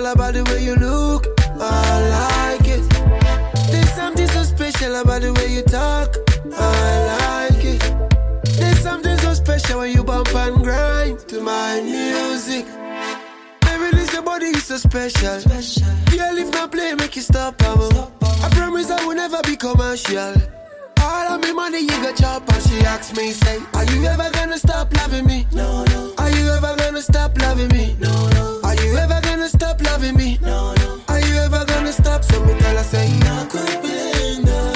about the way you look. I like it. There's something so special about the way you talk. I like it. There's something so special when you bump and grind to my music. Baby, this your body is so special. Girl, if not play, make you stop. I promise I will never be commercial. All of me money you got chop. And she asks me, say, are you ever gonna stop loving me? No, no. Are you ever gonna stop loving me? No, no. Are you ever gonna stop loving me? No, no. Are you ever gonna stop? So me tell her, say, no, could be, no.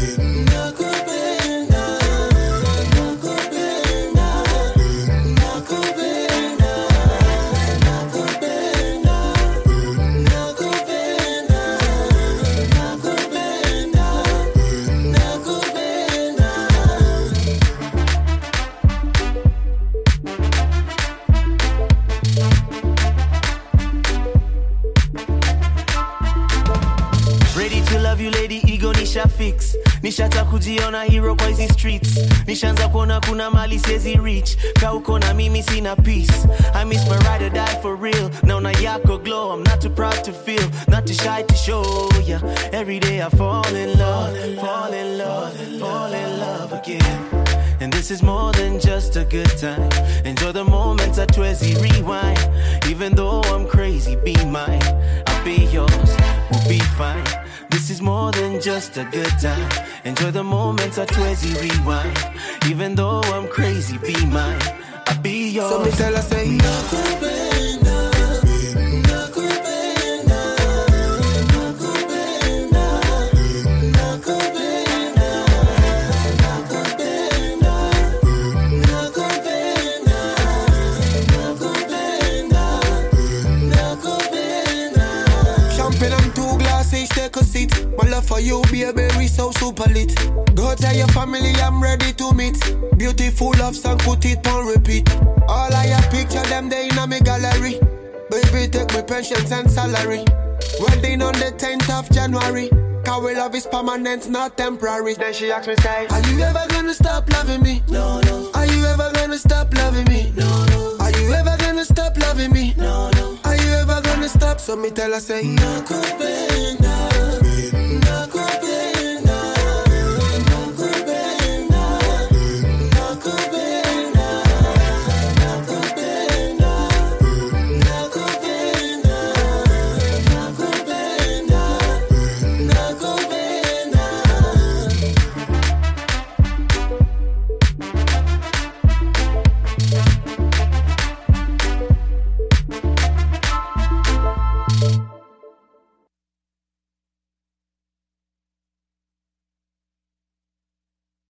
Nisha fix, nisha takujiona hero kwa hizi streets. Nishaanza kuona kuna mali siezi reach. Kauko na mimi sina peace. I miss my ride or die for real. Naona yako glow, I'm not too proud to feel, not too shy to show ya. Every day I fall in love, fall in love, fall in love again. And this is more than just a good time. Enjoy the moments at Twizzy Rewind. Even though I'm crazy, be mine. I'll be yours, we'll be fine. This is more than just a good time. Enjoy the moments at Twizzy Rewind. Even though I'm crazy, be mine. I'll be yours. So me tell her, say, Nakupenda, Nakupenda, Nakupenda, Nakupenda, Nakupenda, Nakupenda, Nakupenda, Nakupenda. Champagne and 2 glasses, take a seat. My love for you, baby, we so super lit. Go tell your family I'm ready to meet. Beautiful love song, put it on repeat. All I have picture them, they in a me gallery. Baby, take my pensions and salary. Wedding on the 10th of January. Cause we love is permanent, not temporary. Then she asks me, say, are you ever gonna stop loving me? No, no. Are you ever gonna stop loving me? No, no. Are you ever gonna stop loving me? No, no. Are you ever gonna stop? So me tell her, say, Nakupenda.